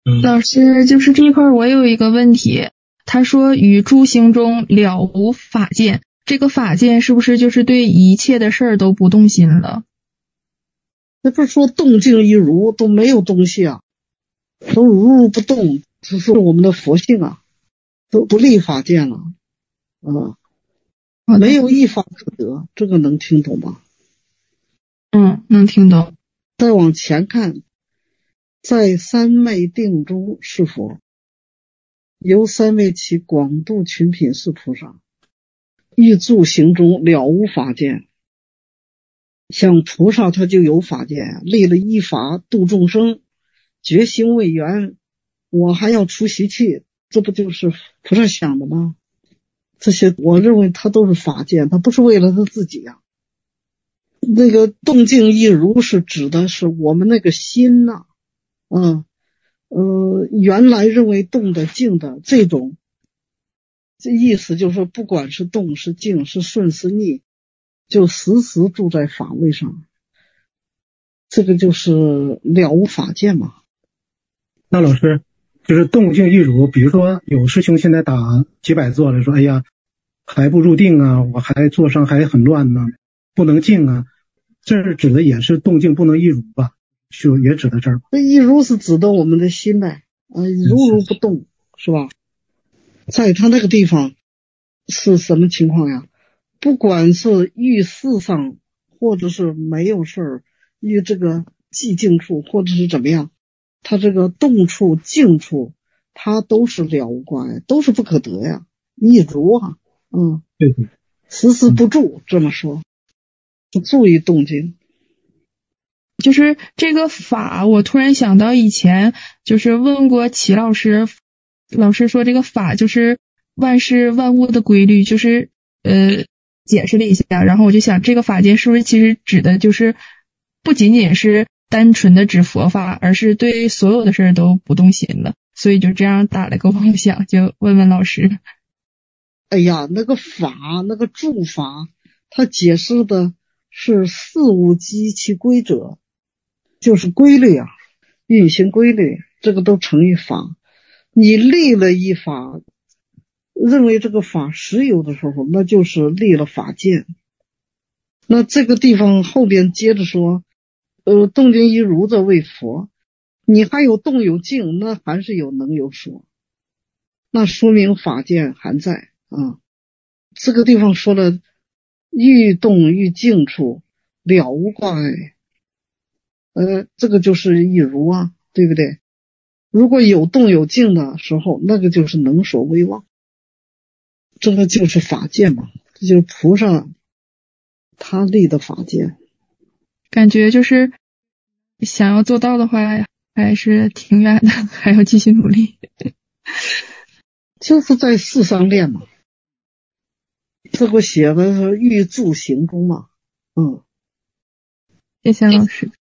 老师，就是这一块我有一个问题，他说于诸行中了无法见，这个法见是不是就是对一切的事儿都不动心了？ 那不是说动静一如，都没有东西啊，都如如不动，这是我们的佛性啊，都不立法见了没有一法可得，这个能听懂吗？ 能听懂。 再往前看，在三昧定中是佛，由三昧起广度群品是菩萨，欲住行中了无法见。像菩萨他就有法见，立了一法度众生，觉行为缘，我还要出习气，这不就是菩萨想的吗？这些我认为他都是法见，他不是为了他自己啊。那个动静一如是指的是我们那个心呐，原来认为动的静的这种，这意思就是说，不管是动是静是顺是逆，就时时住在法位上，这个就是了无法见嘛。 那老师，就是动静一如，比如说有师兄现在打几百坐了，说哎呀还不入定啊，我还坐上还很乱呢，不能静啊，这指的也是动静不能一如吧？就也指的这儿。 这一如是指的我们的心呗，如如不动，是吧？在他那个地方是什么情况呀？不管是遇事上，或者是没有事儿，遇这个寂静处，或者是怎么样，他这个动处静处，他都是了无挂碍，都是不可得呀，一如啊， 对， 时时不住，这么说，不注意动静。 就是这个法，我突然想到以前就是问过齐老师，老师说这个法就是万事万物的规律，就是解释了一下，然后我就想这个法界是不是其实指的就是不仅仅是单纯的指佛法，而是对所有的事儿都不动心了，所以就这样打了个妄想，就问问老师。 哎呀，那个法，那个住法，它解释的是事物及其规则，就是规律啊，运行规律，这个都成于法。你立了一法，认为这个法实有的时候，那就是立了法见。那这个地方后边接着说，动静一如者为佛，你还有动有静，那还是有能有所，那说明法见还在啊。这个地方说了，欲动欲静处了无挂碍，这个就是一如啊，对不对？如果有动有静的时候，那个就是能所未忘，这个就是法见嘛，这就是菩萨他立的法见。 感觉就是想要做到的话还是挺远的，还要继续努力。 就是在世上练嘛，这个写的是欲住行中嘛。 谢谢老师。